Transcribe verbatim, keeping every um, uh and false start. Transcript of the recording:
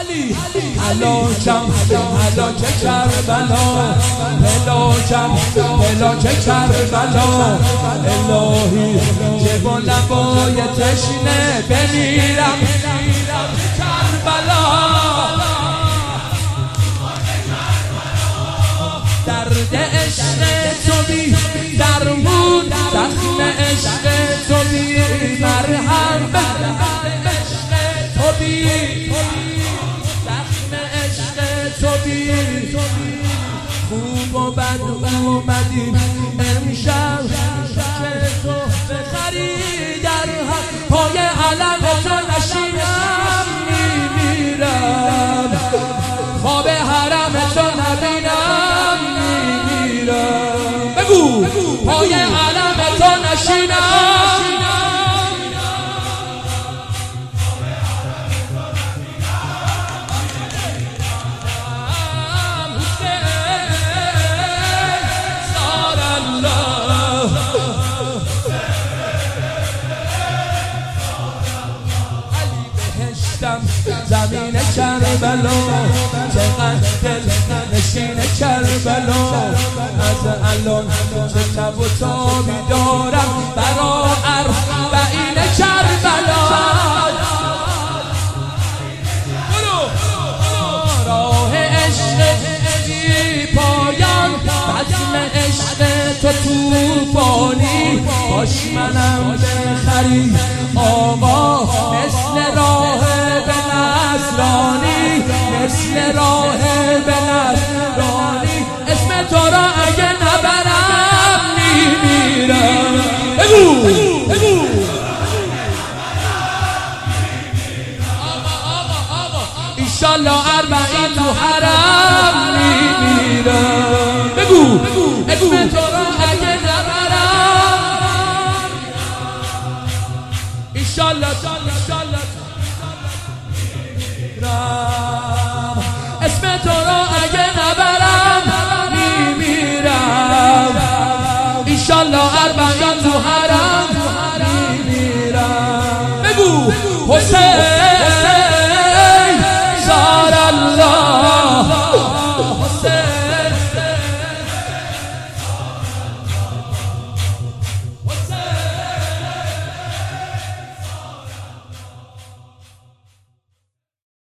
هلاکم هلاک کربلا هلاکم هلاک کربلا الهی که با لبای تشنه بمیرم کربلا درد عشق تو بی درمون زخم عشق تو بی مرهم عشق تو بی زخم عشق تو بی خوب و بد اومدیم امشب که تو بخری در پای علم تو نشینم میمیرم خواب حرم تو نبینم بگو پای علم تو نشینم سار الله علی بهشتم زمین کربلا چقدر دل نشین کربلا از الان چه تب و تابی دارم برا اربعین کربلا راه عشق بی پایان بزم عشق تو توفانی باش منم بخری آقا مثل راه به نصرانی مثل راه به نصرانی اسم تو را اگه نبرم میمیرم بگو بگو ایشالله اربعین تو حرم میمیرم بگو اسم تو را اگه نبرم ایشالله ایشالله اسم تو را اگه نبرم میمیرم ایشالله اربعین تو حرم